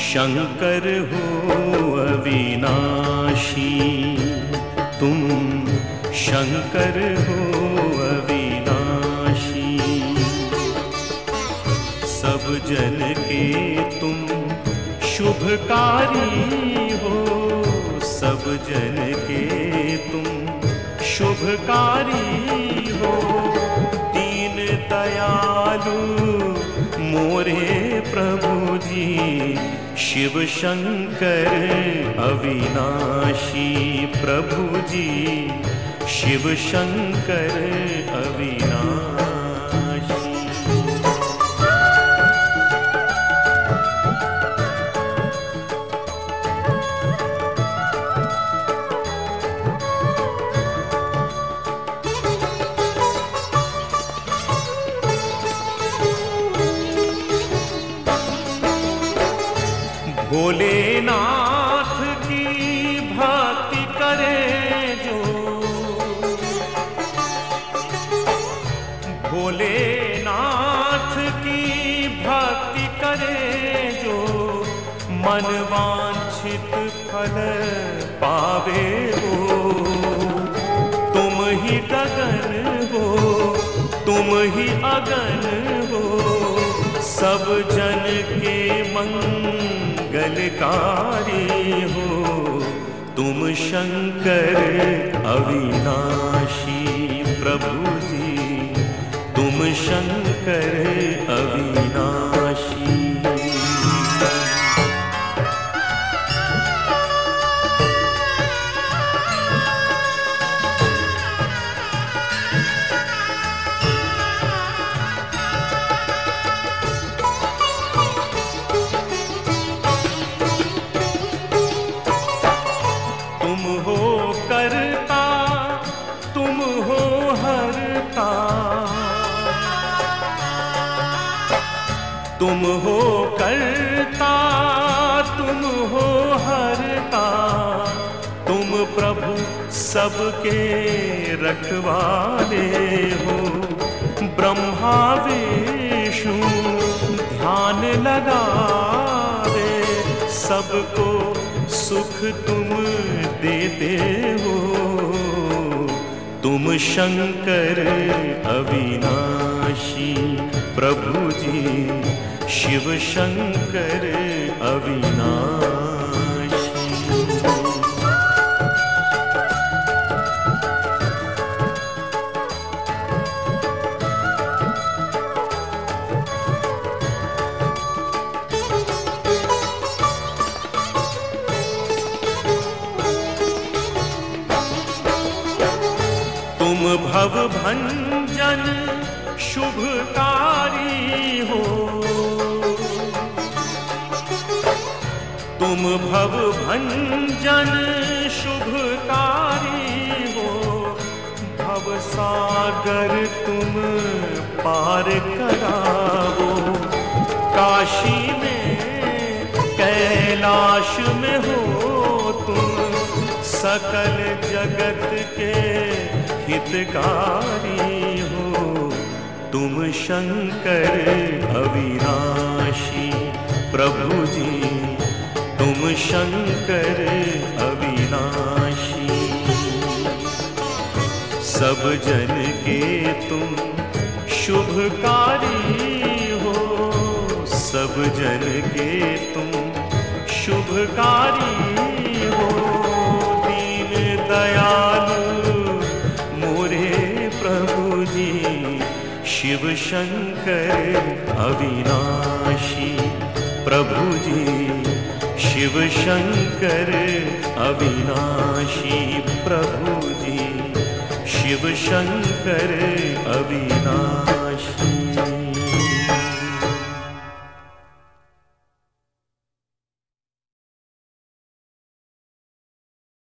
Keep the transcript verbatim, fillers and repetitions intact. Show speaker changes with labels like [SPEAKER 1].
[SPEAKER 1] शंकर हो अविनाशी, तुम शंकर हो अविनाशी। सब जन के तुम शुभकारी हो, सब जन के तुम शुभकारी हो। दीन दयालु मोरे प्रभु जी, शिव शंकर अविनाशी। प्रभु जी शिव शंकर अविनाशी। भोलेनाथ की भक्ति करे जो, भोलेनाथ की भक्ति करे जो, मन वांछित फल पावे हो। तुम ही गगन हो, तुम ही अगन हो, सब जन के मंगलकारी हो। तुम शंकर अविनाशी। प्रभु जी तुम शंकर अविनाशी। तुम हो करता, तुम हो हरता, तुम प्रभु सबके रखवाले हो। ब्रह्मा विष्णु ध्यान लगावे, सबको सुख तुम देते हो। तुम शंकर अविनाशी। प्रभु जी शिव शंकर अविनाशी। तुम भव भंजन शुभकारी हो, तुम भव भंजन शुभकारी हो। भव सागर तुम पार करावो। काशी में कैलाश में हो तुम, सकल जगत के हितकारी हो। तुम शंकर अविनाशी। प्रभु जी तुम शंकर अविनाशी। सब जन के तुम शुभकारी हो, सब जन के तुम शुभकारी हो। दीन दयालु मोरे प्रभु जी, शिव शंकर अविनाशी। प्रभु जी शिव शंकर अविनाशी। प्रभु जी शिव शंकर अविनाशी।